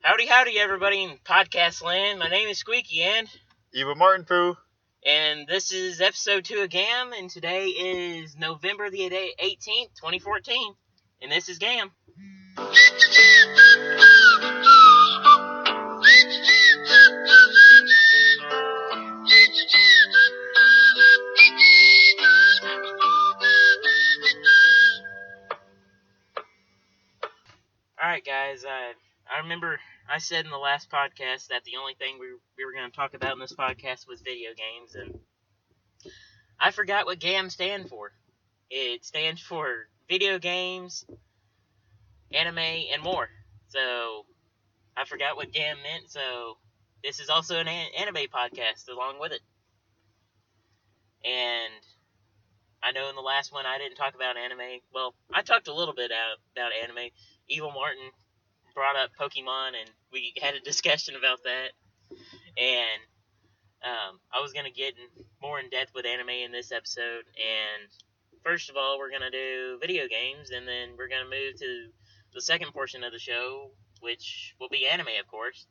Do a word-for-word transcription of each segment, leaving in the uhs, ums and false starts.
Howdy, howdy, everybody in podcast land. My name is Squeaky, and Eva Martin Pooh. And this is episode two of Gam, and today is November the eighteenth, twenty fourteen, and this is Gam. Alright, guys, uh, I remember I said in the last podcast that the only thing we, we were going to talk about in this podcast was video games, and I forgot what GAM stands for. It stands for video games, anime, and more. So, I forgot what GAM meant, so this is also an a- anime podcast along with it. And I know in the last one I didn't talk about anime. Well, I talked a little bit out, about anime. Evil Martin brought up Pokemon, and we had a discussion about that. And um, I was going to get in, more in depth with anime in this episode. And first of all, we're going to do video games, and then we're going to move to the second portion of the show, which will be anime, of course.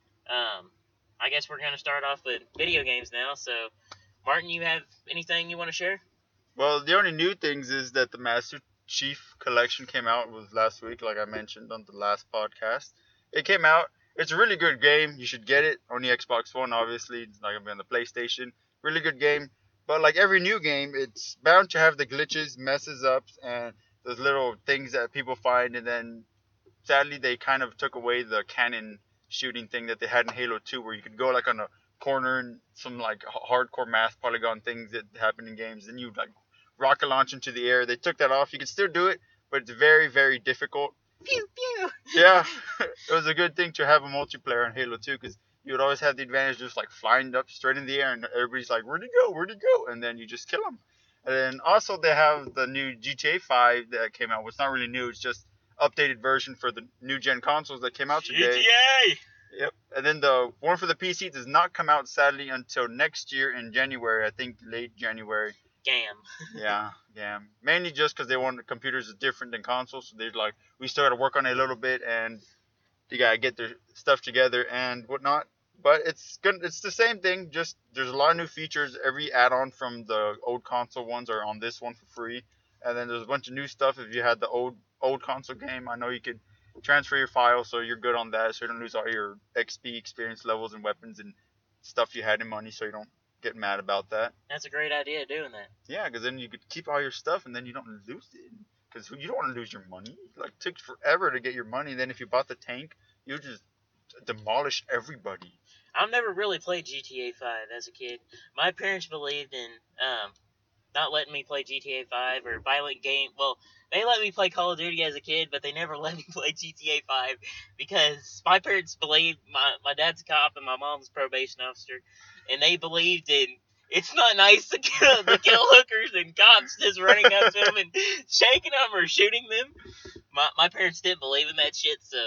Um, I guess we're going to start off with video games now. So, Martin, you have anything you want to share? Well, the only new things is that the Master Chief Collection came out was last week, like I mentioned on the last podcast. It came out. It's a really good game. You should get it on the Xbox One, obviously. It's not going to be on the PlayStation. Really good game. But like every new game, it's bound to have the glitches, messes ups, and those little things that people find. And then, sadly, they kind of took away the cannon shooting thing that they had in Halo two, where you could go like on a corner and some like hardcore math polygon things that happen in games. Then you like rocket launch into the air. They took that off. You can still do it, but it's very, very difficult. Pew, pew. Yeah, it was a good thing to have a multiplayer in Halo two, because you would always have the advantage of just like flying up straight in the air, and everybody's like, where'd he go, where'd he go? And then you just kill him. And then also they have the new G T A five that came out. Well, it's not really new, it's just updated version for the new gen consoles that came out today. G T A! Yep. And then the one for the P C does not come out, sadly, until next year in January. I think late January. Gam. Yeah, yeah. Mainly just because they want the computers are different than consoles, so they're like, we still got to work on it a little bit, and they gotta get their stuff together and whatnot. But it's good. It's the same thing. Just there's a lot of new features. Every add-on from the old console ones are on this one for free, and then there's a bunch of new stuff. If you had the old old console game, I know you could transfer your files, so you're good on that, so you don't lose all your X P experience levels and weapons and stuff you had in money, so you don't get mad about that. That's a great idea, doing that. Yeah, because then you could keep all your stuff, and then you don't lose it. Because you don't want to lose your money. Like, it took forever to get your money. Then if you bought the tank, you just demolish everybody. I've never really played G T A five as a kid. My parents believed in um, not letting me play G T A five or violent game. Well, they let me play Call of Duty as a kid, but they never let me play G T A five because my parents believed, my, my dad's a cop and my mom's a probation officer, and they believed in, it's not nice to kill, to kill hookers and cops just running up to them and shaking them or shooting them. My, my parents didn't believe in that shit, so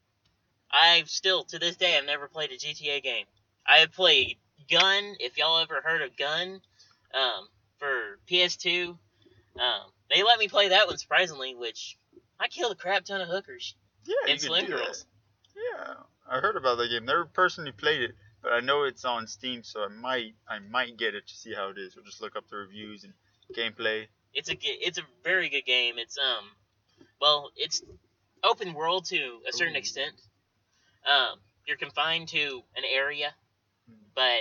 I've still, to this day, I've never played a G T A game. I have played Gun, if y'all ever heard of Gun, um, for P S two. Um, they let me play that one, surprisingly, which I killed a crap ton of hookers. Yeah, and you slim could do girls. That. Yeah, I heard about that game. Never personally played it, but I know it's on Steam, so I might I might get it to see how it is. We'll just look up the reviews and gameplay. It's a it's a very good game. It's um, well, it's open world to a certain Ooh. extent. Um, you're confined to an area, but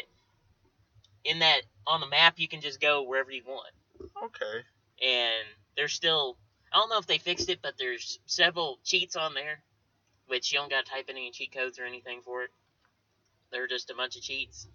in that on the map you can just go wherever you want. Okay. And there's still, I don't know if they fixed it, but there's several cheats on there, which you don't gotta type in any cheat codes or anything for it. They're just a bunch of cheats.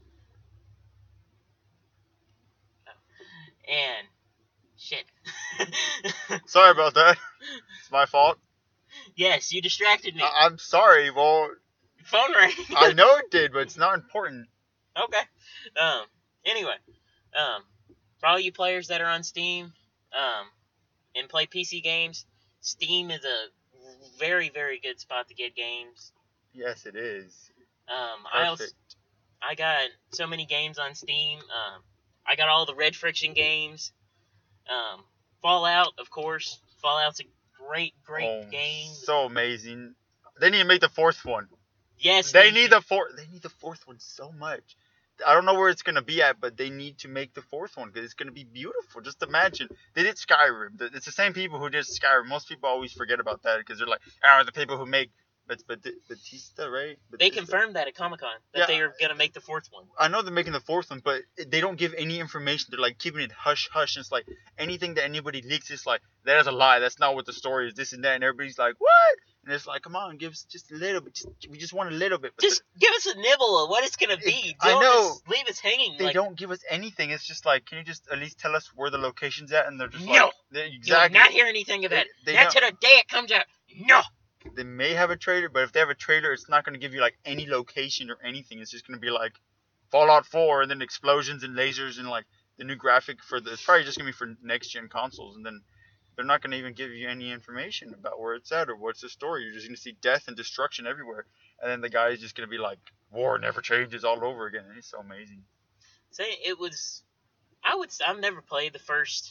Oh. And shit. Sorry about that. It's my fault. Yes, you distracted me. I- I'm sorry. Well, phone rang. I know it did, but it's not important. Okay. Um. Anyway, um, for all you players that are on Steam, um, and play P C games, Steam is a very, very good spot to get games. Yes, it is. Um, I also, I got so many games on Steam. Um, I got all the Red Friction games. Um, Fallout, of course. Fallout's a great, great oh, game. So amazing. They need to make the fourth one. Yes, They need the fourth. They need the fourth one so much. I don't know where it's gonna be at, but they need to make the fourth one because it's gonna be beautiful. Just imagine they did Skyrim. It's the same people who did Skyrim. Most people always forget about that because they're like, oh, the people who make. But but Batista, right? Batista. They confirmed that at Comic Con that Yeah. they are gonna make the fourth one. I know they're making the fourth one, but they don't give any information. They're like keeping it hush hush. And it's like anything that anybody leaks, it's like that is a lie. That's not what the story is. This and that, and everybody's like, what? And it's like, come on, give us just a little bit. Just, we just want a little bit. But Just the, give us a nibble of what it's gonna be. I Don't know. just leave us hanging. they like, don't give us anything. It's just like, can you just at least tell us where the location's at? And they're just No. like, they, You will exactly. not hear anything of that. They- they Not to the day it comes out. No. They may have a trailer, but if they have a trailer, it's not going to give you like any location or anything. It's just going to be like Fallout four and then explosions and lasers and like the new graphic for the. It's probably just going to be for next gen consoles, and then they're not going to even give you any information about where it's at or what's the story. You're just going to see death and destruction everywhere, and then the guy is just going to be like, "War never changes" all over again. And it's so amazing. Say it was. I would. s- I've never played the first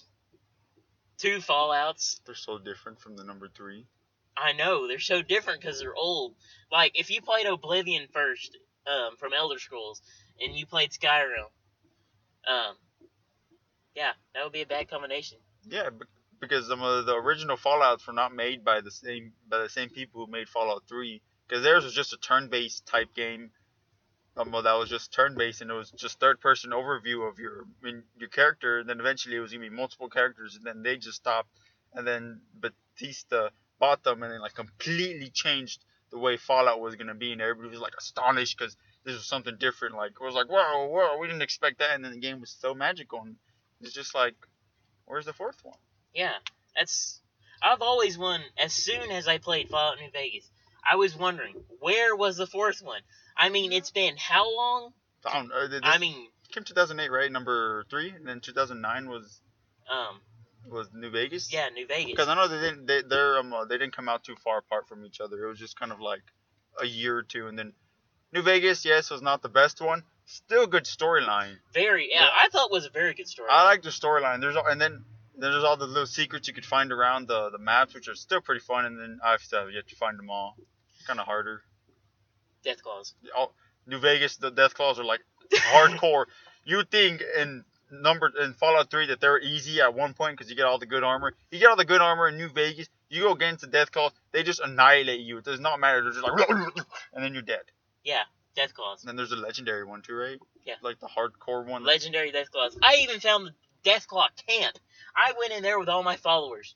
two Fallouts. They're so different from the number three. I know they're so different because they're old. Like if you played Oblivion first, um, from Elder Scrolls, and you played Skyrim, um, yeah, that would be a bad combination. Yeah, be- because some of the original Fallout's were not made by the same by the same people who made Fallout three. Because theirs was just a turn-based type game. Um, well, that was just turn-based, and it was just third-person overview of your in, your character. And then eventually it was gonna be multiple characters, and then they just stopped. And then Bethesda bought them, and then like completely changed the way Fallout was gonna be, and everybody was like astonished because this was something different. Like it was like, whoa, whoa, we didn't expect that. And then the game was so magical, and it's just like, where's the fourth one? Yeah, that's. I've always won. As soon as I played Fallout New Vegas, I was wondering where was the fourth one. I mean, it's been how long? I don't know. This I mean, came two thousand eight, right? Number three, and then two thousand nine was um, was New Vegas. yeah, New Vegas. Because I know they didn't they they're um uh, they didn't come out too far apart from each other. It was just kind of like a year or two, and then New Vegas, yes, was not the best one. Still good storyline. Very. Yeah, Yeah. I thought it was a very good story. I like the storyline. There's all, and then there's all the little secrets you could find around the the maps, which are still pretty fun. And then I've still yet to find them all. Kind of harder. Death Claws. All, New Vegas, the Death Claws are like hardcore. You think in number in Fallout three that they're easy at one point because you get all the good armor. You get all the good armor in New Vegas. You go against the Death Claws, they just annihilate you. It does not matter. They're just like, and then you're dead. Yeah, Death Claws. And then there's a legendary one too, right? Yeah. Like the hardcore one. Legendary Death Claws. I even found the Death Claw camp. I went in there with all my followers.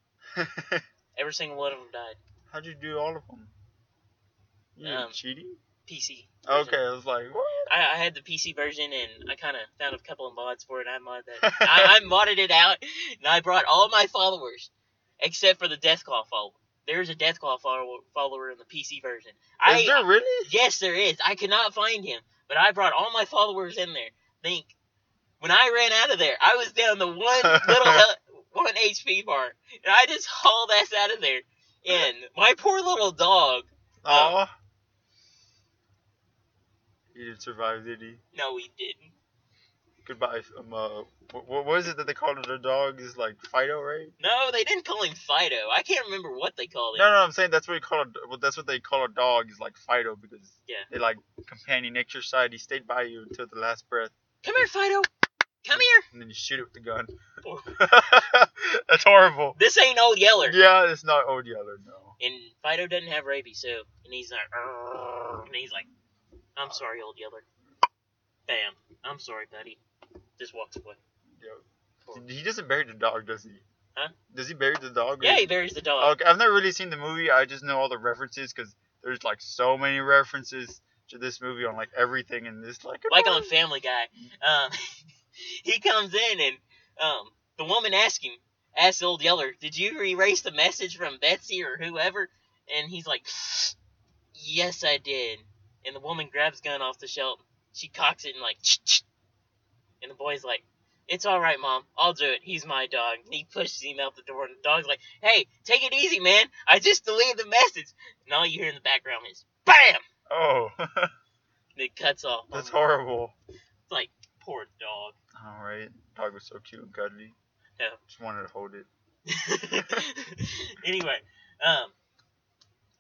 Every single one of them died. How'd you do all of them? You Um, cheating? P C. version. Okay, I was like, what? I, I had the P C version, and I kind of found a couple of mods for it. I modded that. I, I modded it out, and I brought all my followers, except for the Deathclaw follower. There's a Deathclaw follower, follower in the P C version. I, Is there really? Yes, there is. I could not find him, but I brought all my followers in there. Think, when I ran out of there, I was down to one little hel- one H P bar, and I just hauled ass out of there. And my poor little dog. Aw. He didn't survive, did he? No, he didn't. Goodbye. Um, uh, what, what was it that they called their dog? Is like Fido, right? No, they didn't call him Fido. I can't remember what they called him. No, no, I'm saying that's what you call a. Well, that's what they call a dog. Is like Fido because Yeah. they like companion nature side. He stayed by you until the last breath, Come here, Fido. Come here. and then you shoot it with the gun. Oh. That's horrible. This ain't Old Yeller. Yeah, it's not Old Yeller, no. And Fido doesn't have rabies, so and he's like, "Arrgh," and he's like, I'm sorry, Old Yeller. Bam. I'm sorry, buddy. Just walks away. He doesn't bury the dog, does he? Huh? Does he bury the dog? or- Yeah, he buries the dog. Okay, I've never really seen the movie. I just know all the references because there's like so many references to this movie on like everything, and it's like Like on Family Guy. Um, he comes in and um, the woman asks him, asks Old Yeller, did you erase the message from Betsy or whoever? And he's like, yes, I did. And the woman grabs gun off the shelf. She cocks it and like, ch-ch. And the boy's like, it's all right, Mom. I'll do it. He's my dog. And he pushes him out the door, and the dog's like, hey, take it easy, man. I just deleted the message. And all you hear in the background is, BAM! Oh, And it cuts off. that's horrible. It's like, poor dog. All right, dog was so cute and cuddly. Yeah. Just wanted to hold it. Anyway, um,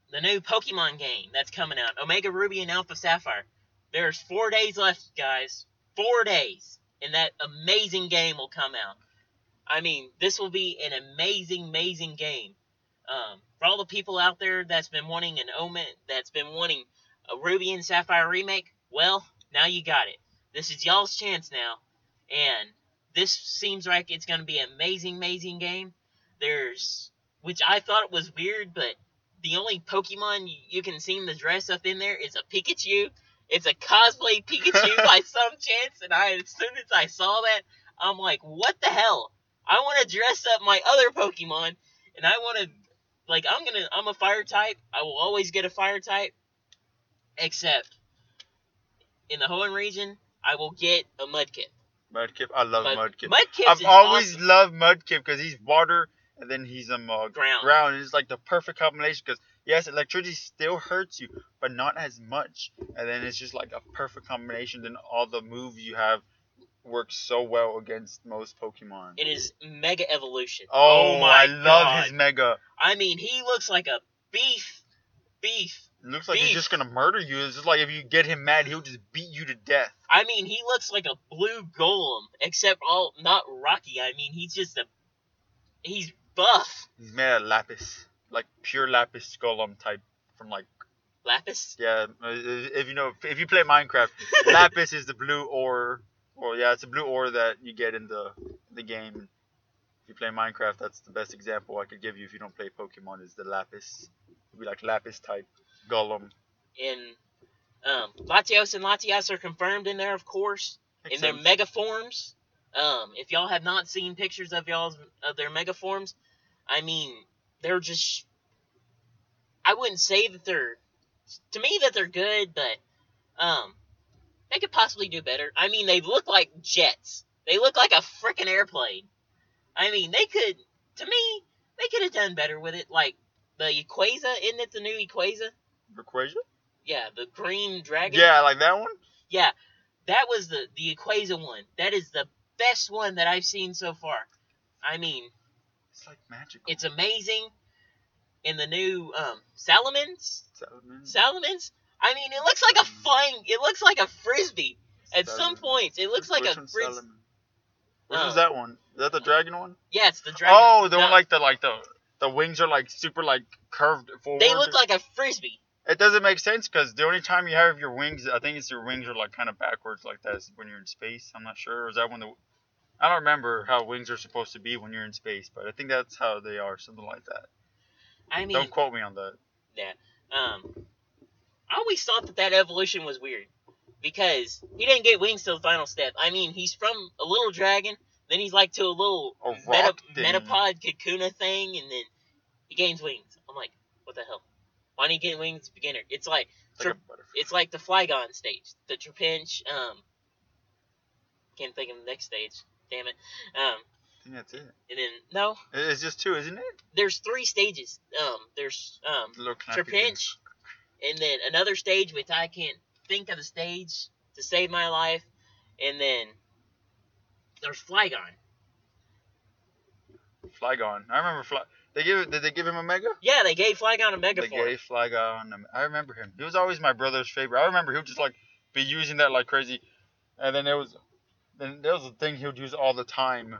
the new Pokemon game that's coming out, Omega Ruby and Alpha Sapphire. There's four days left, guys. Four days. And that amazing game will come out. I mean, this will be an amazing, amazing game. Um, for all the people out there that's been wanting an Omen, that's been wanting a Ruby and Sapphire remake, well, now you got it. This is y'all's chance now. And this seems like it's going to be an amazing, amazing game. There's, which I thought was weird, but the only Pokemon you can seem to dress up in there is a Pikachu. It's a cosplay Pikachu by some chance, and I, as soon as I saw that, I'm like, what the hell? I want to dress up my other Pokemon, and I want to, like, I'm gonna, I'm a fire type. I will always get a fire type, except in the Hoenn region, I will get a Mudkip. Mudkip, I love Mud, Mudkip. Mudkip I've is always awesome. loved Mudkip because he's water and then he's um uh, Ground. ground. It's like the perfect combination because yes, electricity still hurts you, but not as much. And then it's just like a perfect combination. Then all the moves you have work so well against most Pokemon. It is Mega Evolution. Oh, Oh my I love God. his Mega. I mean, he looks like a beef, beef. It looks like Beef. he's just gonna murder you. It's just like if you get him mad, he'll just beat you to death. I mean, he looks like a blue golem, except all not rocky. I mean, he's just a, he's buff. He's made out of lapis, like pure lapis golem type from like Lapis? yeah. If you know, if you play Minecraft, lapis is the blue ore, or yeah, it's a blue ore that you get in the the game. If you play Minecraft, that's the best example I could give you. If you don't play Pokemon, is the lapis. It'd be like lapis type golem. And um, Latios and Latias are confirmed in there, of course, Makes in their sense. mega forms. Um, if y'all have not seen pictures of y'all's of their mega forms, I mean, they're just. I wouldn't say that they're, to me, that they're good, but um, they could possibly do better. I mean, they look like jets. They look like a freaking airplane. I mean, they could, to me, they could have done better with it. Like the Equaza, isn't it the new Equaza? Equasia? Yeah, the green dragon. Yeah, like that one. Yeah, that was the, the Equaza one. That is the best one that I've seen so far. I mean, It's like magical. it's amazing. In the new um, Salamence, Salamence. Salamence, I mean, it looks like a flying, it looks like a frisbee. At some Salamence. points, it looks like Which a one's frisbee. Salamence? Which Oh. one's that one? Is that the dragon one? Yeah, it's the dragon. Oh, the No, one like the like the the wings are like super like curved forward. they look like a frisbee. It doesn't make sense because the only time you have your wings, I think it's your wings are like kind of backwards like that is when you're in space. I'm not sure. Or is that when the I don't remember how wings are supposed to be when you're in space, but I think that's how they are, something like that. I mean, Don't quote me on that. um, I always thought that that evolution was weird because he didn't get wings till the final step. I mean, he's from a little dragon, then he's like to a little A meta, rock thing. metapod Kakuna thing, and then he gains wings. I'm like, what the hell? Why didn't he get wings beginner? It's like It's like Tre- a butterfly. it's like the Flygon stage, the Trapinch. Um, can't think of the next stage. Damn it. Um, I think that's it. and then no, It's just two, isn't it? there's three stages. Um, there's um The little knappy thing. Trapinch, and then another stage which I can't think of the stage to save my life, and then there's Flygon. Flygon. I remember Fly. They give. Did they give him a mega? Yeah, they gave Flygon a Mega They Form. gave Flygon. a- I remember him. He was always my brother's favorite. I remember he would just like be using that like crazy, and then there was, then there was a thing he would use all the time.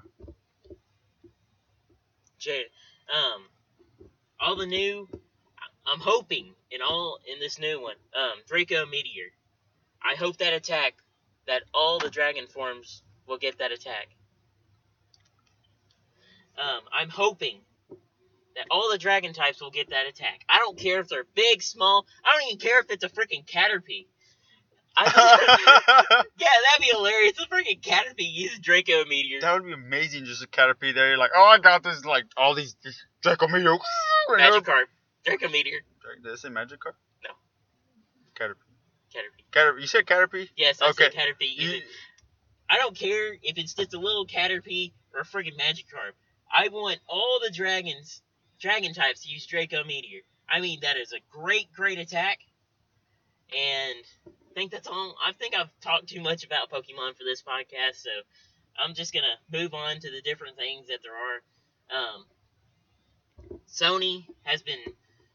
J- Um, all the new. I'm hoping in all in this new one, um, Draco Meteor. I hope that attack, that all the dragon forms will get that attack. Um, I'm hoping that all the dragon types will get that attack. I don't care if they're big, small. I don't even care if it's a freaking Caterpie. I just, yeah, that'd be hilarious. A freaking Caterpie uses Draco Meteor. That would be amazing. Just a Caterpie there. You're like, oh, I got this. Like all these this Draco Meteor. Magikarp. Draco Meteor. Did I say Magikarp? No. Caterpie. Caterpie. Caterpie. You said Caterpie? Yes, I Okay. said Caterpie. You, Use it. I don't care if it's just a little Caterpie or a friggin' Magikarp. I want all the dragons, dragon types to use Draco Meteor. I mean, that is a great, great attack. And I think that's all. I think I've talked too much about Pokemon for this podcast, so I'm just going to move on to the different things that there are. Um, Sony has been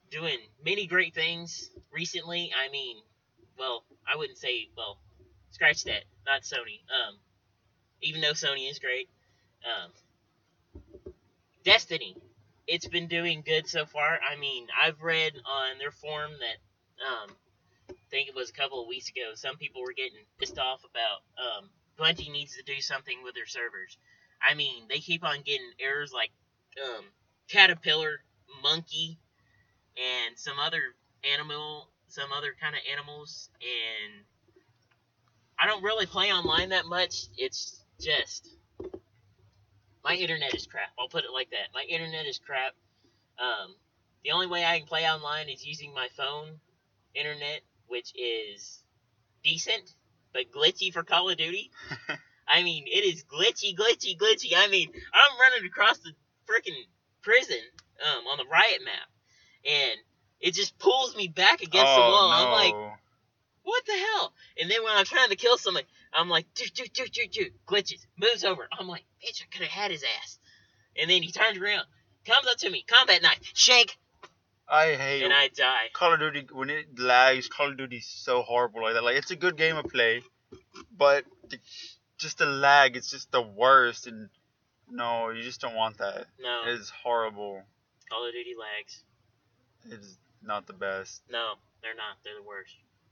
doing many great things recently. I mean, well, I wouldn't say, well, scratch that, not Sony. Um, even though Sony is great. Um, Destiny, it's been doing good so far. I mean, I've read on their forum that, um, I think it was a couple of weeks ago, some people were getting pissed off about um, Bungie needs to do something with their servers. I mean, they keep on getting errors like um, caterpillar, monkey, and some other animal, some other kind of animals. And I don't really play online that much. It's just my internet is crap. I'll put it like that. My internet is crap. Um, the only way I can play online is using my phone internet, which is decent, but glitchy for Call of Duty. I mean, it is glitchy, glitchy, glitchy. I mean, I'm running across the freaking prison um, on the riot map, and it just pulls me back against oh, the wall. No. I'm like, what the hell? And then when I'm trying to kill somebody, I'm like, do, do, do, do, do, glitches, moves over. I'm like, bitch, I could have had his ass. And then he turns around, comes up to me, combat knife, shank, I hate and I die. Call of Duty when it lags. Call of Duty's so horrible like that. Like, it's a good game of play, but the, just the lag, it's just the worst. And no, you just don't want that. No, It's horrible. Call of Duty lags. It's not the best. No, they're not. They're the worst.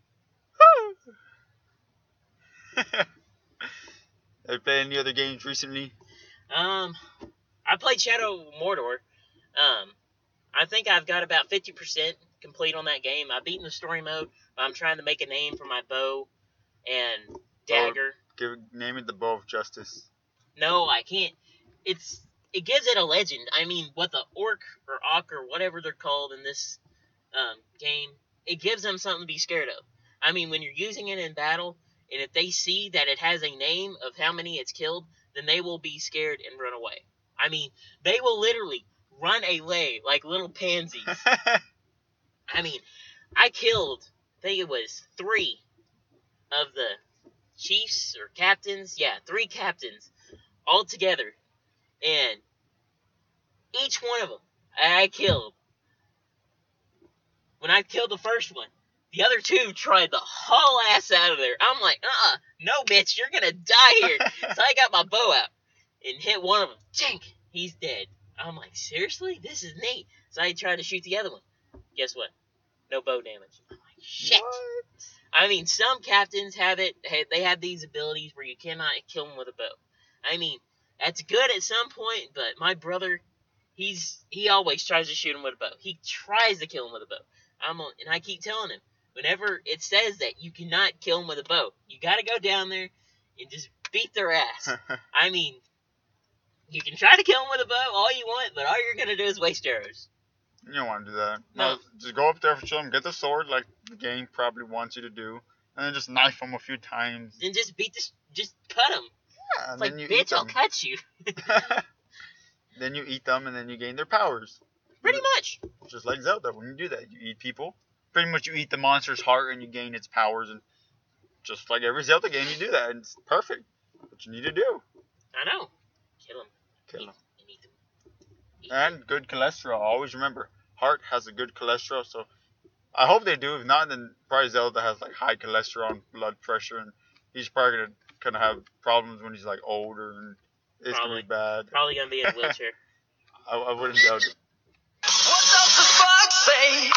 Have you played any other games recently? Um, I played Shadow of Mordor. Um, I think I've got about fifty percent complete on that game. I've beaten the story mode, but I'm trying to make a name for my bow and dagger. Give name it the Bow of Justice. No, I can't. It's it gives it a legend. I mean, what the orc or Orc or whatever they're called in this um, game, it gives them something to be scared of. I mean, when you're using it in battle, and if they see that it has a name of how many it's killed, then they will be scared and run away. I mean, they will literally run away like little pansies. I mean, I killed, I think it was three of the chiefs or captains. Yeah, three captains all together. And each one of them I killed. When I killed the first one, the other two tried to haul ass out of there. I'm like, uh-uh, no, bitch, you're gonna die here. So I got my bow out and hit one of them. Tink, he's dead. I'm like, seriously? This is neat. So I tried to shoot the other one. Guess what? No bow damage. I'm like, shit. What? I mean, some captains have it. They have these abilities where you cannot kill them with a bow. I mean, that's good at some point, but my brother, he's he always tries to shoot him with a bow. He tries to kill him with a bow. I'm on, and I keep telling him, whenever it says that you cannot kill them with a bow, you got to go down there and just beat their ass. I mean, you can try to kill them with a bow all you want, but all you're gonna do is waste arrows. You don't want to do that. No. no. Just go up there for them, get the sword like the game probably wants you to do, and then just knife them a few times. And just beat this, just cut them. Yeah, It's and like, then you bitch, eat I'll them. cut you. Then you eat them, and then you gain their powers. Pretty much. Just like Zelda, when you do that, you eat people. Pretty much, you eat the monster's heart, and you gain its powers. And just like every Zelda game, you do that, and it's perfect. What you need to do. I know. Kill him. Kill Eat, them. and eat them. Eat them. And good cholesterol. Always remember, heart has a good cholesterol, so I hope they do. If not, then probably Zelda has like high cholesterol and blood pressure, and he's probably gonna kind of have problems when he's like older, and it's Probably. gonna be bad. Probably gonna be in a wheelchair. I, I wouldn't doubt it. What does the fox say?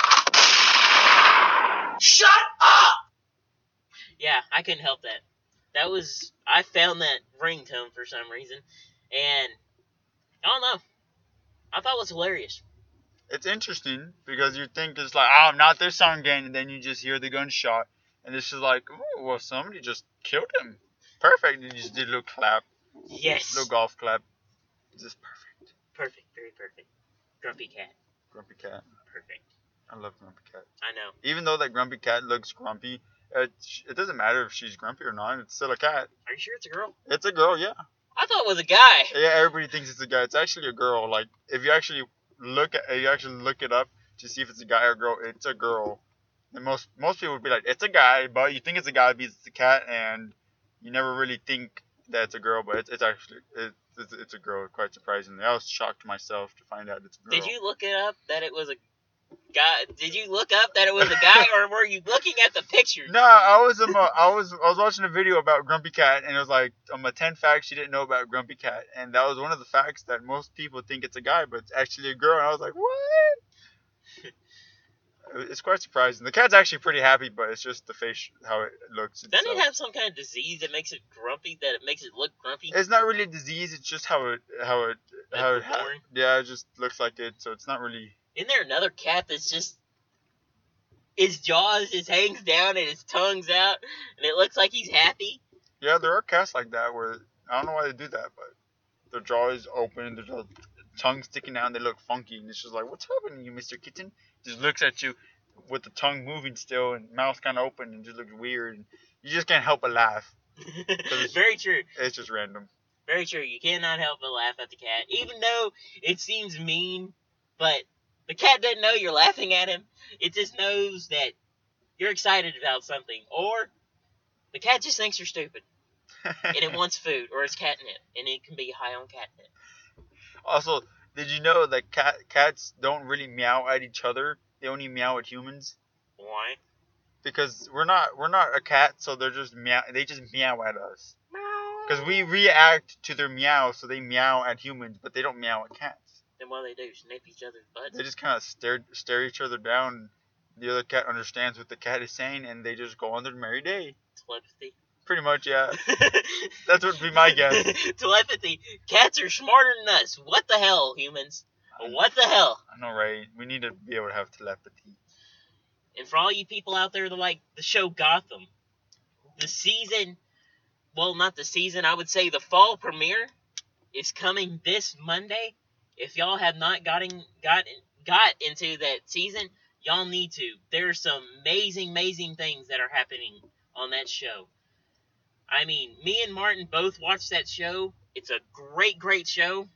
Shut up! Yeah, I couldn't help that. That was I found that ringtone for some reason, and I don't know. I thought it was hilarious. It's interesting because you think it's like, oh, not this song again, and then you just hear the gunshot, and it's just like, oh, well, somebody just killed him. Perfect. You just did a little clap, Yes. little golf clap. Just perfect. Perfect. Very perfect. Grumpy cat. Grumpy cat. Perfect. I love Grumpy cat. I know. Even though that Grumpy cat looks grumpy, it, it doesn't matter if she's grumpy or not. It's still a cat. Are you sure it's a girl? It's a girl, yeah. I thought it was a guy. Yeah, everybody thinks it's a guy. It's actually a girl. Like, if you actually look at, if you actually look it up to see if it's a guy or girl, it's a girl. And most most people would be like, it's a guy, but you think it's a guy because it's a cat, and you never really think that it's a girl, but it's, it's actually it, it's, it's a girl. Quite surprisingly, I was shocked myself to find out it's a girl. Did you look it up that it was a God, did you look up that it was a guy, or were you looking at the picture? No, I was um, uh, I was I was watching a video about Grumpy Cat, and it was like um, a ten facts you didn't know about Grumpy Cat, and that was one of the facts that most people think it's a guy, but it's actually a girl. And I was like, what? It's quite surprising. The cat's actually pretty happy, but it's just the face how it looks. Doesn't itself. it have some kind of disease that makes it grumpy? That it makes it look grumpy? It's not really a disease. It's just how it how it Like how we're it ha- born? yeah. It just looks like it, so it's not really. Isn't there another cat that's just his jaws just hangs down and his tongue's out, and it looks like he's happy? Yeah, there are cats like that where I don't know why they do that, but their jaw is open, their jaw- tongue sticking out, and they look funky, and it's just like, what's happening to you, Mister Kitten? Just looks at you with the tongue moving still and mouth kind of open, and just looks weird, and you just can't help but laugh. Very true. It's just random. Very true. You cannot help but laugh at the cat, even though it seems mean. But the cat doesn't know you're laughing at him. It just knows that you're excited about something, or the cat just thinks you're stupid and it wants food, or it's catnip, and it can be high on catnip. Also, did you know that cat cats don't really meow at each other? They only meow at humans Why? because we're not we're not a cat, so they're just meow. They just meow at us because we react to their meow, so they meow at humans, but they don't meow at cats. Then what do they do? Snip each other's butts? They just kind of stare stare each other down. The other cat understands what the cat is saying, and they just go on their merry day. Telepathy. Pretty much, yeah. That would be my guess. Telepathy. Cats are smarter than us. What the hell, humans? What the hell? I know, right? We need to be able to have telepathy. And for all you people out there that like the show Gotham, the season, well, not the season, I would say the fall premiere is coming this Monday. If y'all have not gotten got got into that season, y'all need to. There are some amazing, amazing things that are happening on that show. I mean, me and Martin both watched that show. It's a great, great show.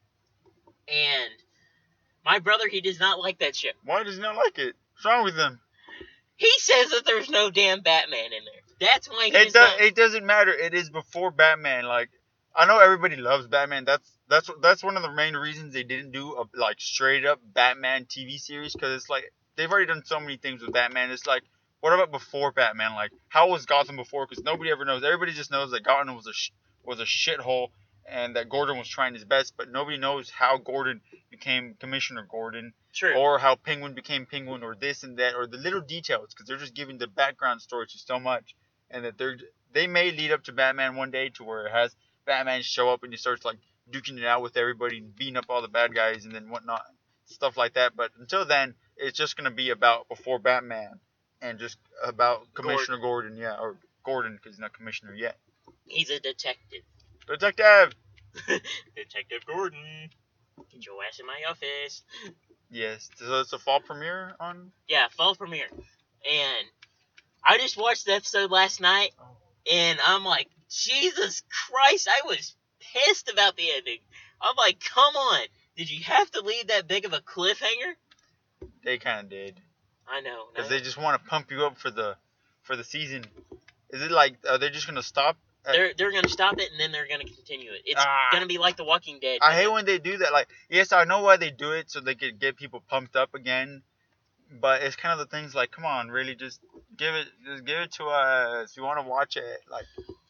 And my brother, he does not like that show. Why does he not like it? What's wrong with him? He says that there's no damn Batman in there. That's why he It does does. not. It doesn't matter. It is before Batman. Like, I know everybody loves Batman. That's that's that's one of the main reasons they didn't do a like straight up Batman T V series, because it's like they've already done so many things with Batman. It's like, what about before Batman? Like, how was Gotham before? Because nobody ever knows. Everybody just knows that Gotham was a sh- was a shithole, and that Gordon was trying his best, but nobody knows how Gordon became Commissioner Gordon, True. or how Penguin became Penguin, or this and that, or the little details, because they're just giving the background story to so much, and that they're they may lead up to Batman one day to where it has Batman show up and he starts like duking it out with everybody and beating up all the bad guys and then whatnot, stuff like that. But until then, it's just gonna be about before Batman and just about Commissioner Gordon, yeah, or Gordon because he's not Commissioner yet. He's a detective. Detective. Detective Gordon. Get your ass in my office. Yes, so it's a fall premiere on. Yeah, fall premiere. And I just watched the episode last night, and I'm like, Jesus Christ, I was pissed about the ending. I'm like, come on. Did you have to leave that big of a cliffhanger? They kind of did. I know. Because no. they just want to pump you up for the for the season. Is it like, are they just gonna stop? At, They're they're gonna stop it and then they're gonna continue it. It's Ah. gonna be like The Walking Dead. I hate when they do that. Like, yes, I know why they do it, so they could get people pumped up again. But it's kind of the things like, come on, really, just give it, just give it to us. You want to watch it? Like,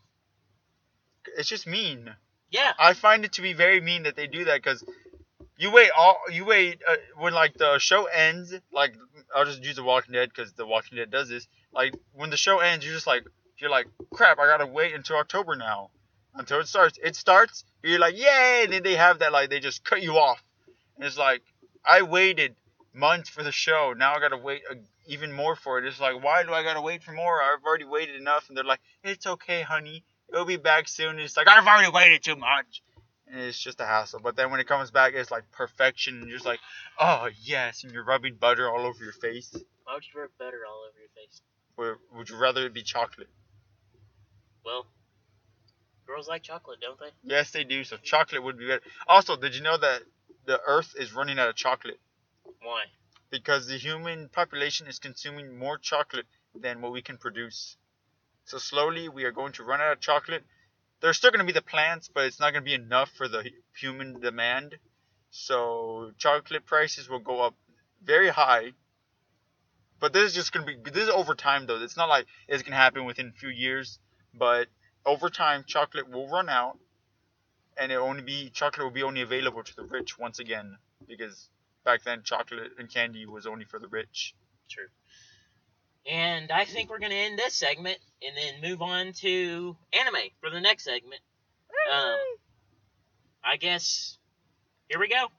it's just mean. Yeah. I find it to be very mean that they do that, because you wait all you wait uh, when like the show ends. Like, I'll just use The Walking Dead because The Walking Dead does this. Like, when the show ends, you're just like you're like crap. I gotta wait until October now, until it starts. It starts. You're like yay, and then they have that like they just cut you off. And it's like I waited months for the show. Now I gotta wait uh, even more for it. It's like, why do I gotta wait for more? I've already waited enough. And they're like, it's okay, honey. It'll be back soon. It's like, I've already waited too much. And it's just a hassle. But then when it comes back, it's like perfection. And you're just like, oh, yes. And you're rubbing butter all over your face. Why would you rub butter all over your face? Or would you rather it be chocolate? Well, girls like chocolate, don't they? Yes, they do. So chocolate would be better. Also, did you know that the Earth is running out of chocolate? Why? Because the human population is consuming more chocolate than what we can produce. So slowly we are going to run out of chocolate. There's still going to be the plants, but it's not going to be enough for the human demand. So chocolate prices will go up very high. But this is just gonna be this is over time though. It's not like it's gonna happen within a few years. But over time, chocolate will run out, and it only be chocolate will be only available to the rich once again, because back then chocolate and candy was only for the rich. True. And I think we're going to end this segment and then move on to anime for the next segment. Um, I guess, here we go.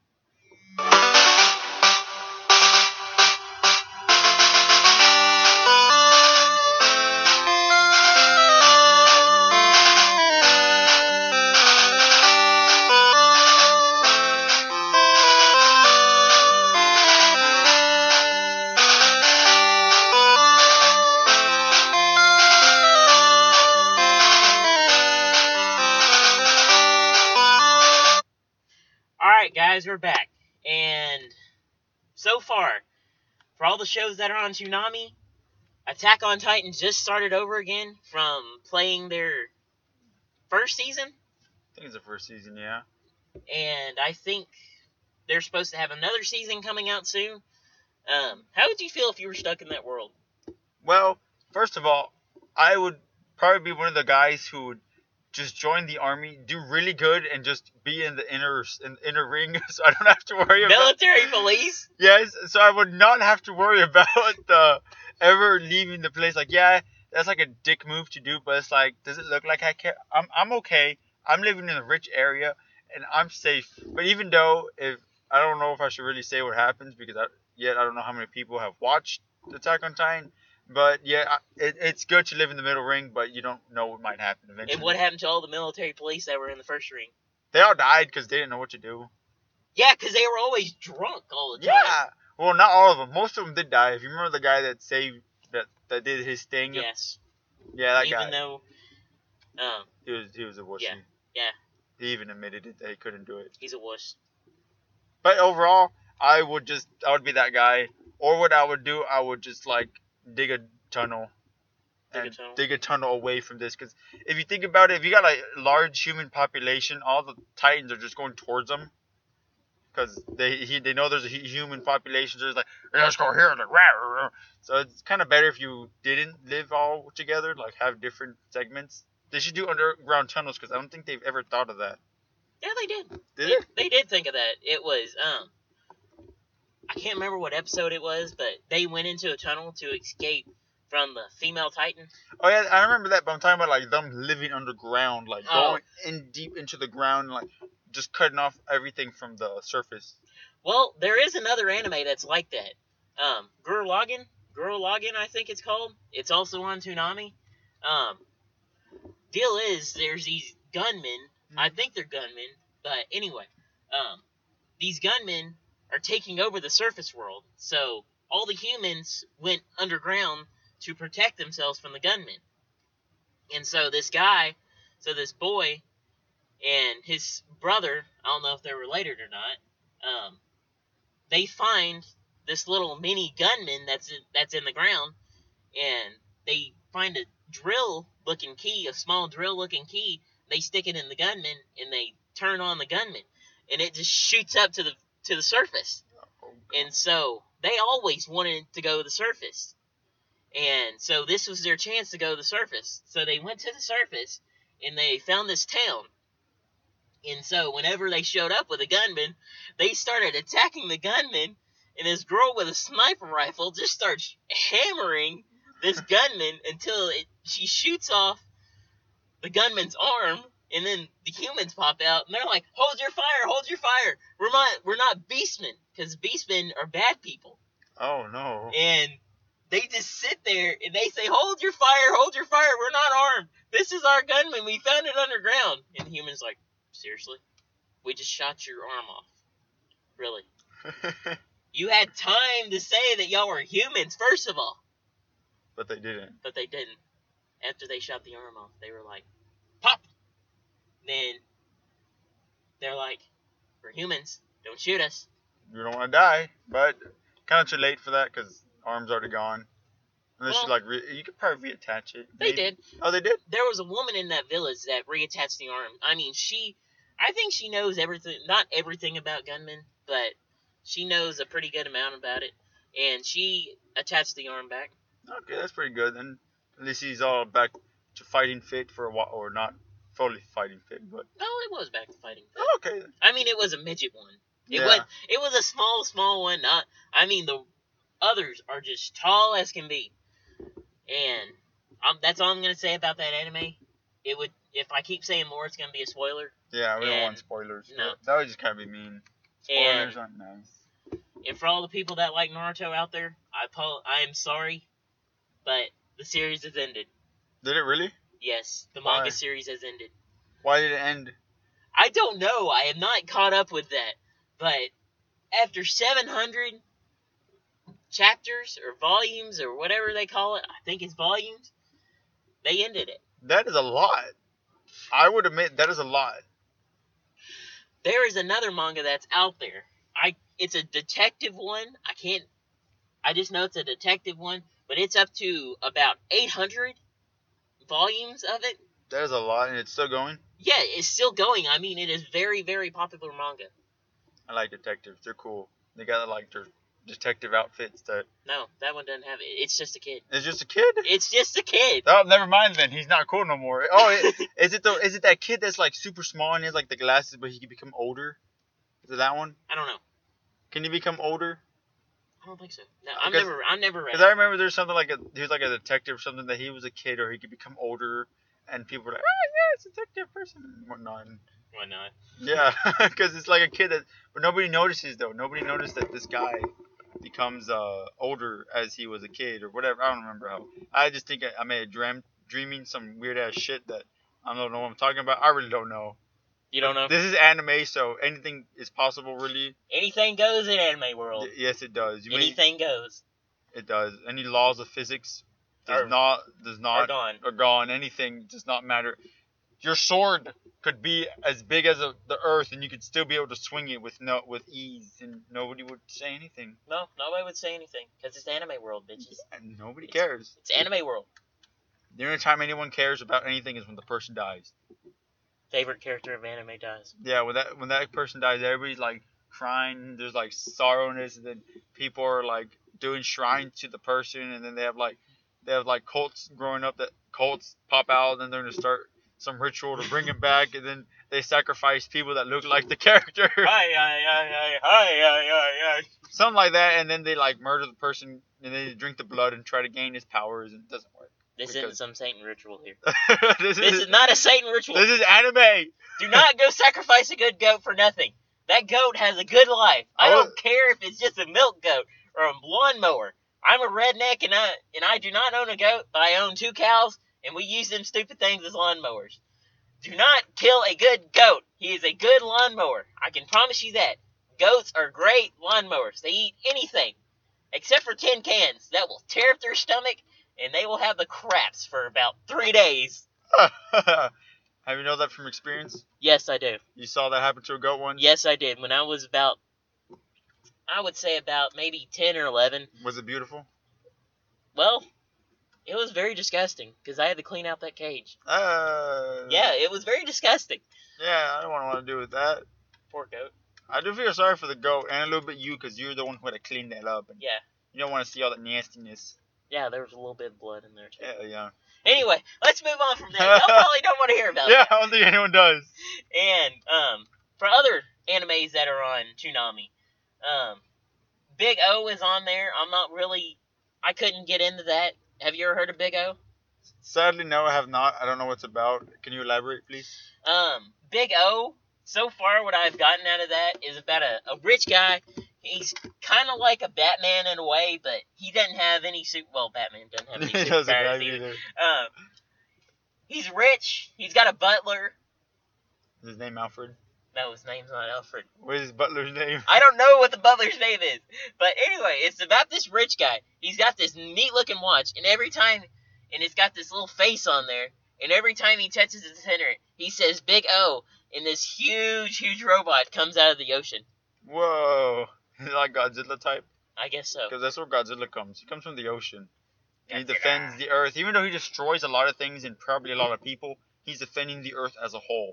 Alright guys, we're back. And so far, for all the shows that are on Toonami, Attack on Titan just started over again from playing their first season. I think it's the first season, yeah. And I think they're supposed to have another season coming out soon. Um, how would you feel if you were stuck in that world? Well, first of all, I would probably be one of the guys who would just join the army, do really good, and just be in the inner in inner ring, so I don't have to worry about Military police. Yes, so I would not have to worry about the ever leaving the place. Like, yeah, that's like a dick move to do, but it's like, does it look like I care? I'm I'm okay. I'm living in a rich area, and I'm safe. But even though, if I don't know if I should really say what happens, because I, yet I don't know how many people have watched Attack on Titan. But yeah, it, it's good to live in the middle ring, but you don't know what might happen eventually. And what happened to all the military police that were in the first ring? They all died because they didn't know what to do. Yeah, because they were always drunk all the time. Yeah. Well, not all of them. Most of them did die. If you remember the guy that saved, that, that did his thing. Yes. Yeah, that even guy. Even though, um. He was, he was a wussy. Yeah. Yeah. He even admitted it that he couldn't do it. He's a wuss. But overall, I would just, I would be that guy. Or what I would do, I would just like dig a tunnel. Dig and a tunnel. dig a tunnel away from this, because if you think about it, if you got like a large human population, all the Titans are just going towards them, because they he, they know there's a human population, so it's like, let's go here, like, rah, rah. So it's kind of better if you didn't live all together, like have different segments. They should do underground tunnels, because I don't think they've ever thought of that. Yeah, they did. Did they, they? They did think of that. It was um, I can't remember what episode it was, but they went into a tunnel to escape from the female Titan. Oh yeah, I remember that, but I'm talking about like them living underground, like Oh. going in deep into the ground, like just cutting off everything from the surface. Well, there is another anime that's like that. Um, Gurren Lagann, Gurren Lagann, I think it's called. It's also on Toonami. Um, deal is, there's these gunmen. Mm-hmm. I think they're gunmen, but anyway, um, these gunmen are taking over the surface world. So all the humans went underground to protect themselves from the gunmen. And so this guy, so this boy and his brother, I don't know if they're related or not, um, they find this little mini gunman that's in, that's in the ground, and they find a drill-looking key, a small drill-looking key. They stick it in the gunman, and they turn on the gunman, and it just shoots up to the to the surface. And so they always wanted to go to the surface. And so this was their chance to go to the surface. So they went to the surface, and they found this town. And so whenever they showed up with a gunman, they started attacking the gunman, and this girl with a sniper rifle just starts hammering this gunman until it, she shoots off the gunman's arm, and then the humans pop out, and they're like, hold your fire, hold your fire. We're not, we're not beastmen, because beastmen are bad people. Oh no. And they just sit there, and they say, hold your fire, hold your fire, we're not armed. This is our gunman, we found it underground. And the human's like, seriously? We just shot your arm off. Really? You had time to say that y'all were humans, first of all. But they didn't. But they didn't. After they shot the arm off, they were like, pop! Then, they're like, we're humans, don't shoot us. You don't want to die, but kind of too late for that, because arm's already gone. Unless Well, you like, re- you could probably reattach it. They maybe. did. Oh, they did? There was a woman in that village that reattached the arm. I mean, she, I think she knows everything, not everything about gunmen, but she knows a pretty good amount about it, and she attached the arm back. Okay, that's pretty good. Then at least he's all back to fighting fit for a while, or not fully fighting fit, but Oh, it was back to fighting fit. oh, okay. Then. I mean, it was a midget one. It Yeah. was it was a small, small one. Not, I mean, the others are just tall as can be, and um, that's all I'm gonna say about that anime. It would, if I keep saying more, it's gonna be a spoiler. Yeah, we don't And- want spoilers. no. That would just kind of be mean. And Spoilers aren't nice. and for all the people that like Naruto out there, I apo- I am sorry, but the series has ended. Did it really? Yes, the Why? manga series has ended. Why did it end? I don't know. I am not caught up with that. But after seven hundred chapters or volumes or whatever they call it, I think it's volumes, they ended it. That is a lot. I would admit that is a lot. There is another manga that's out there. I it's a detective one. I can't I just know it's a detective one, but it's up to about eight hundred volumes of it. That is a lot, and it's still going. Yeah, it's still going. I mean, it is very, very popular manga. I like detectives. They're cool. They got like their detective outfits. That No, that one doesn't have it. It's just a kid. it's just a kid. It's just a kid. Oh, never mind then. He's not cool no more. Oh, it, is it the is it that kid that's like super small and he has like the glasses, but he can become older? Is it that one? I don't know. Can he become older? I don't think so. No, I've Because- never, I've never read Because it. I remember there's something like a he was like a detective or something that he was a kid or he could become older, and people were like, oh yeah, it's a detective person and whatnot. And Why not? yeah, because it's like a kid that, but nobody notices though. Nobody noticed that this guy becomes uh older as he was a kid or whatever. I don't remember how. I just think I, I may have dreamt dreaming some weird ass shit that I don't know what I'm talking about. I really don't know. You don't know? This is anime, so anything is possible, really. Anything goes in anime world. Y- yes, it does. You may, Anything goes. it does. Any laws of physics does Are- not does Are not gone. are gone. Anything does not matter. Your sword could be as big as a, the earth, and you could still be able to swing it with no with ease, and nobody would say anything. No, nobody would say anything because it's anime world, bitches. And nobody It's- cares. It's anime world. The only time anyone cares about anything is when the person dies. Favorite character of anime dies. Yeah, when that when that person dies, everybody's like crying. There's like sorrowness, and then people are like doing shrine to the person, and then they have like they have like cults growing up that cults pop out, and they're gonna start some ritual to bring him back, and then they sacrifice people that look like the character, Hi, hi, hi, hi, hi, hi, hi, hi. something like that, and then they like murder the person, and then they drink the blood and try to gain his powers, and it doesn't work. This Because- isn't some Satan ritual here. this, This is, is not a Satan ritual. this is anime. Do not go sacrifice a good goat for nothing. That goat has a good life. I I don't would- care if it's just a milk goat or a lawnmower. I'm a redneck and I and I do not own a goat, but I own two cows and we use them stupid things as lawnmowers. Do not kill a good goat. He is a good lawnmower. I can promise you that. Goats are great lawnmowers. They eat anything except for tin cans. That will tear up their stomach and they will have the craps for about three days. Have you know that from experience? Yes, I do. You saw that happen to a goat once? Yes, I did. When I was about, I would say about maybe ten or eleven. Was it beautiful? Well, it was very disgusting because I had to clean out that cage. Uh, Yeah, it was very disgusting. Yeah, I don't want to want to do with that. Poor goat. I do feel sorry for the goat and a little bit you because you're the one who had to clean that up. And Yeah. You don't want to see all that nastiness. Yeah, there was a little bit of blood in there too. Yeah, yeah. Anyway, let's move on from that. Y'all probably don't want to hear about Yeah, that. I don't think anyone does. And um, for other animes that are on Toonami, um, Big O is on there. I'm not really, I couldn't get into that. Have you ever heard of Big O? Sadly, no, I have not. I don't know what it's about. Can you elaborate, please? Um, Big O, so far what I've gotten out of that is about a, a rich guy. He's kind of like a Batman in a way, but he doesn't have any super, well, Batman doesn't have any He doesn't superpowers have either. either. Um, he's rich. He's got a butler. Is his name Alfred? No, his name's not Alfred. What is his butler's name? I don't know what the butler's name is. But anyway, it's about this rich guy. He's got this neat looking watch, and every time, and it's got this little face on there, and every time he touches the center, he says Big O, and this huge, huge robot comes out of the ocean. Whoa. Is it like Godzilla type? I guess so. Because that's where Godzilla comes. He comes from the ocean. And he defends the earth. Even though he destroys a lot of things and probably a lot of people, he's defending the earth as a whole.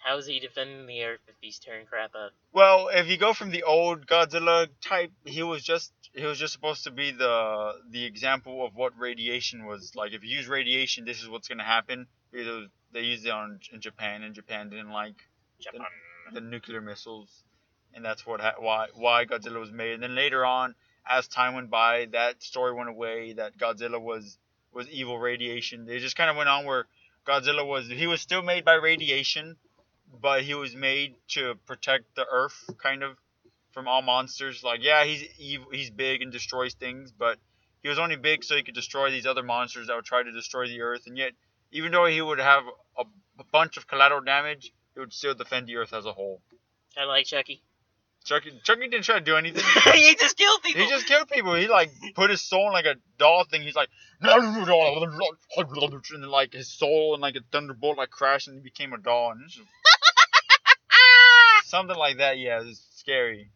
How is he defending the Earth if he's tearing crap up? Well, if you go from the old Godzilla type, he was just he was just supposed to be the the example of what radiation was like. If you use radiation, this is what's gonna happen. Because it was, they used it on in Japan, and Japan didn't like Japan. the nuclear missiles, and that's what ha- why why Godzilla was made. And then later on, as time went by, that story went away. That Godzilla was was evil radiation. They just kind of went on where Godzilla was he was still made by radiation, but he was made to protect the Earth, kind of, from all monsters. Like, yeah, he's evil, he's big and destroys things, but he was only big so he could destroy these other monsters that would try to destroy the Earth. And yet, even though he would have a, a bunch of collateral damage, he would still defend the Earth as a whole. I like Chucky. Chucky, Chucky didn't try to do anything. He just killed people. He just killed people. He like put his soul in like a doll thing. He's like, and then like his soul and like a thunderbolt like crashed and he became a doll. And it's just something like that. Yeah, it's scary.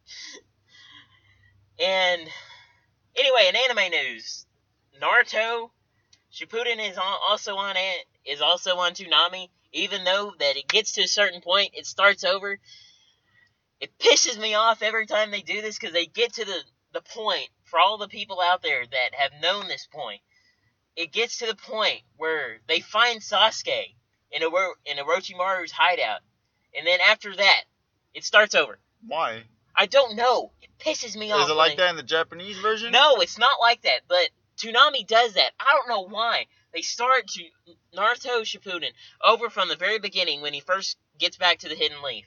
And anyway, in anime news, Naruto Shippuden is on, also on it is also on Toonami. Even though that it gets to a certain point, it starts over. It pisses me off every time they do this because they get to the, the point, for all the people out there that have known this point, it gets to the point where they find Sasuke in, a, in Orochimaru's hideout. And then after that, it starts over. Why? I don't know. It pisses me off. Is it like that in the Japanese version? No, it's not like that. But Toonami does that. I don't know why. They start to Naruto Shippuden over from the very beginning when he first gets back to the Hidden Leaf.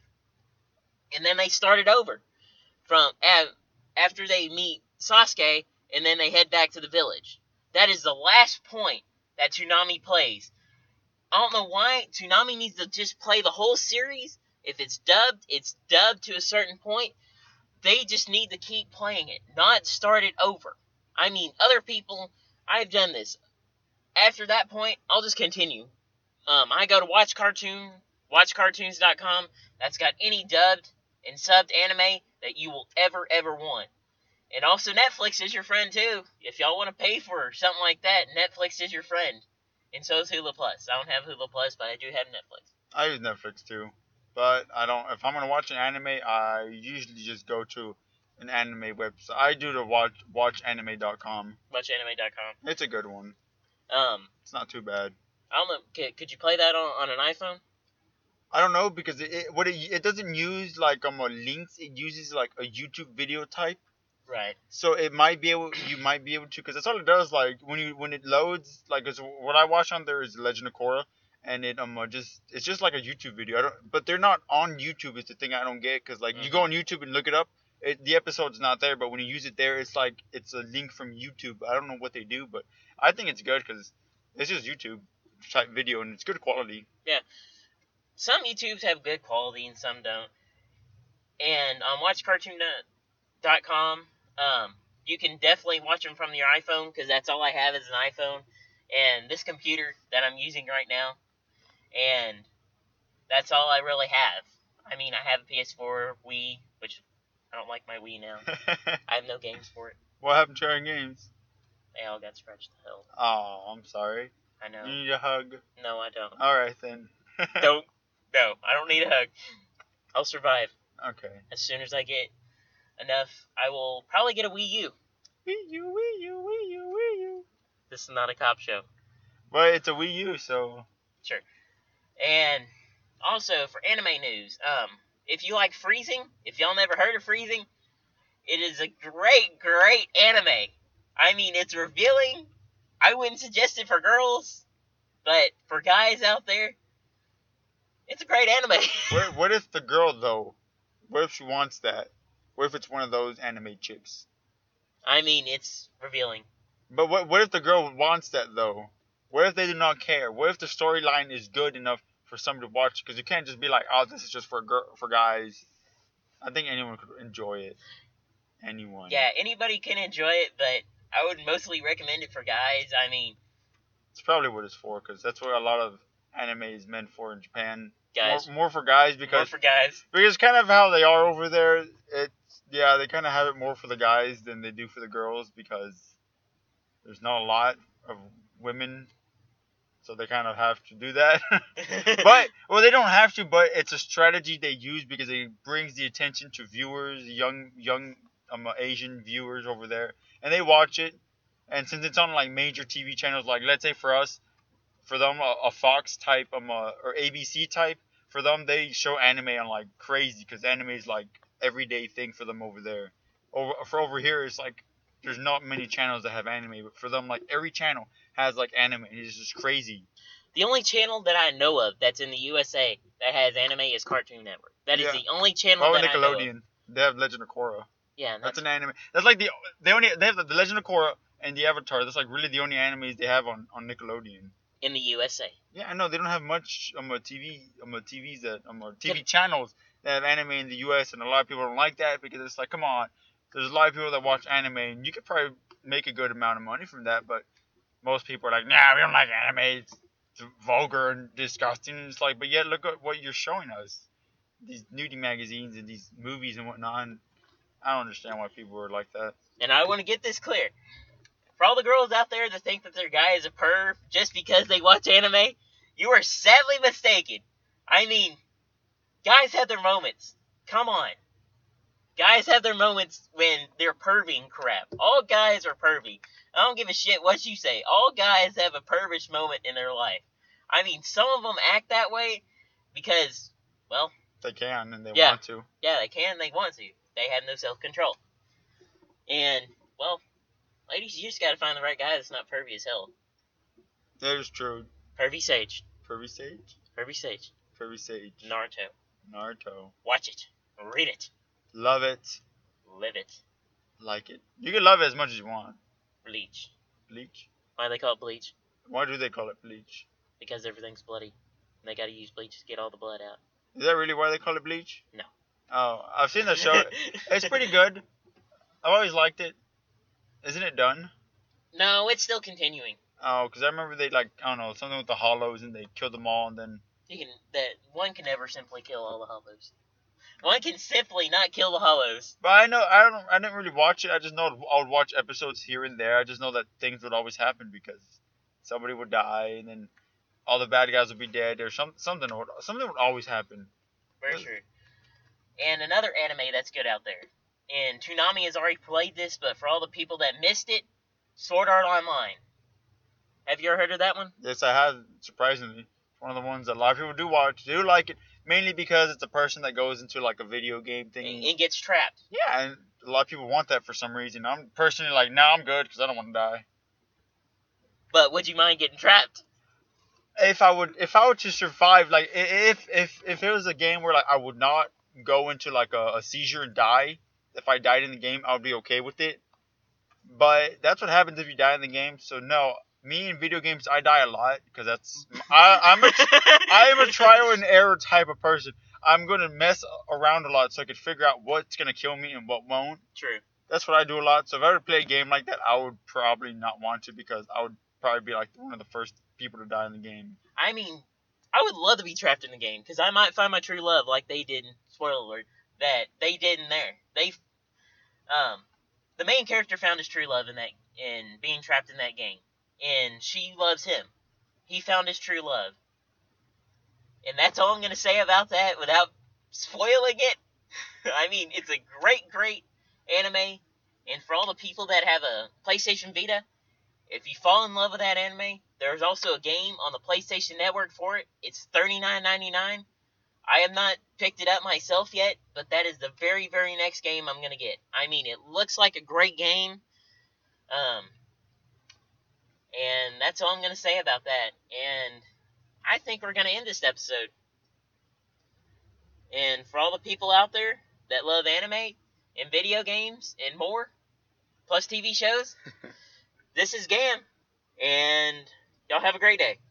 And then they started over from after they meet Sasuke, and then they head back to the village. That is the last point that Toonami plays. I don't know why. Toonami needs to just play the whole series. If it's dubbed, it's dubbed to a certain point. They just need to keep playing it, not start it over. I mean, other people, I've done this. After that point, I'll just continue. Um, I go to Watch Cartoon, watch cartoons dot com. That's got any dubbed and subbed anime that you will ever, ever want. And also Netflix is your friend too. If y'all want to pay for something like that, Netflix is your friend. And so is Hulu Plus. I don't have Hulu Plus, but I do have Netflix. I use Netflix too. But I don't, if I'm going to watch an anime, I usually just go to an anime website. I do the watch, watch anime dot com. watch anime dot com. It's a good one. Um, It's not too bad. I don't know, could, could you play that on, on an iPhone? I don't know because it, it what it, it doesn't use like um links. It uses like a YouTube video type. Right. So it might be able you might be able to because that's all it does. Like when you when it loads like 'cause what I watch on there is Legend of Korra, and it um uh, just it's just like a YouTube video. I don't but they're not on YouTube. Is the thing I don't get because like mm-hmm. you go on YouTube and look it up. It, the episode's not there, but when you use it there, it's like it's a link from YouTube. I don't know what they do, but I think it's good because it's just YouTube type video and it's good quality. Yeah. Some YouTubes have good quality and some don't. And on watch cartoon dot com, um, you can definitely watch them from your iPhone because that's all I have is an iPhone and this computer that I'm using right now. And that's all I really have. I mean, I have a P S four, Wii, which I don't like my Wii now. I have no games for it. What happened to your games? They all got scratched to hell. Oh, I'm sorry. I know. You need a hug? No, I don't. Alright then. Don't. No, I don't need a hug. I'll survive. Okay. As soon as I get enough, I will probably get a Wii U. Wii U, Wii U, Wii U, Wii U. This is not a cop show. But it's a Wii U, so... Sure. And also, for anime news, um, if you like Freezing, if y'all never heard of Freezing, it is a great, great anime. I mean, it's revealing. I wouldn't suggest it for girls, but for guys out there, it's a great anime. what, what if the girl, though, what if she wants that? What if it's one of those anime chicks? I mean, it's revealing. But what what if the girl wants that, though? What if they do not care? What if the storyline is good enough for someone to watch? Because you can't just be like, oh, this is just for girl, for guys. I think anyone could enjoy it. Anyone. Yeah, anybody can enjoy it, but I would mostly recommend it for guys. I mean... It's probably what it's for, because that's what a lot of anime is meant for in Japan. Guys. More, more for guys, because... More for guys. Because kind of how they are over there, it's... Yeah, they kind of have it more for the guys than they do for the girls, because there's not a lot of women so they kind of have to do that. But well, they don't have to, but it's a strategy they use because it brings the attention to viewers, young young um, Asian viewers over there, and they watch it. And since it's on like major T V channels, like let's say for us, for them a, a Fox type um uh, or A B C type, for them they show anime on like crazy because anime is like everyday thing for them over there. Over for over here, it's like there's not many channels that have anime, but for them like every channel has like anime. And it's just crazy. The only channel that I know of that's in the U S A that has anime is Cartoon Network. That is Yeah. the only channel Oh, that I know of. Nickelodeon. They have Legend of Korra. Yeah, and That's that's, an anime. That's like the they only they have the Legend of Korra and the Avatar. That's like really the only animes they have on, on Nickelodeon. in the U S A. Yeah, I know they don't have much um uh, T V um uh, T Vs that um uh, T V Can- channels that have anime in the U S and a lot of people don't like that because it's like come on, there's a lot of people that watch anime and you could probably make a good amount of money from that, but most people are like, nah, we don't like anime. It's, it's vulgar and disgusting. And it's like, but yet look at what you're showing us, these nudie magazines and these movies and whatnot. And I don't understand why people are like that. And I want to get this clear. For all the girls out there that think that their guy is a perv just because they watch anime, you are sadly mistaken. I mean, guys have their moments. Come on. Guys have their moments when they're perving crap. All guys are pervy. I don't give a shit what you say. All guys have a pervish moment in their life. I mean, some of them act that way because, well, They can and they Yeah. want to. yeah, they can, they want to. They have no self-control. And, well, ladies, you just gotta find the right guy that's not pervy as hell. That is true. Pervy Sage. Pervy Sage? Pervy Sage. Pervy Sage. Naruto. Naruto. Watch it. Read it. Love it. Live it. Like it. You can love it as much as you want. Bleach. Bleach? Why do they call it bleach? Why do they call it bleach? Because everything's bloody. And they gotta use bleach to get all the blood out. Is that really why they call it bleach? No. Oh, I've seen the show. It's pretty good. I've always liked it. Isn't it done? No, it's still continuing. Oh, because I remember they like I don't know something with the hollows and they killed them all and then You can that one can never simply kill all the hollows. One can simply not kill the hollows. But I know I don't I didn't really watch it. I just know I would watch episodes here and there. I just know that things would always happen because somebody would die and then all the bad guys would be dead or some something would something would always happen. Very true. And another anime that's good out there. And Toonami has already played this, but for all the people that missed it, Sword Art Online. Have you ever heard of that one? Yes, I have. Surprisingly, it's one of the ones that a lot of people do watch. They do like it mainly because it's a person that goes into like a video game And thing. it gets trapped. Yeah, and a lot of people want that for some reason. I'm personally like, nah, I'm good because I don't want to die. But would you mind getting trapped? If I would, if I were to survive, like i- if if if it was a game where like I would not go into like a, a seizure and die, if I died in the game, I would be okay with it. But that's what happens if you die in the game. So no, me in video games, I die a lot because that's I, I'm a I am a trial and error type of person. I'm gonna mess around a lot so I could figure out what's gonna kill me and what won't. True. That's what I do a lot. So if I were to play a game like that, I would probably not want to because I would probably be like one of the first people to die in the game. I mean, I would love to be trapped in the game because I might find my true love like they did in spoiler alert that they did in there. They, um, the main character found his true love in that in being trapped in that game, and she loves him. He found his true love, and that's all I'm gonna say about that without spoiling it. I mean, it's a great, great anime, and for all the people that have a PlayStation Vita, if you fall in love with that anime, there's also a game on the PlayStation Network for it. It's thirty-nine ninety-nine. I have not picked it up myself yet, but that is the very, very next game I'm going to get. I mean, it looks like a great game. Um, and that's all I'm going to say about that. And I think we're going to end this episode. And for all the people out there that love anime and video games and more, plus T V shows, this is Gam, and y'all have a great day.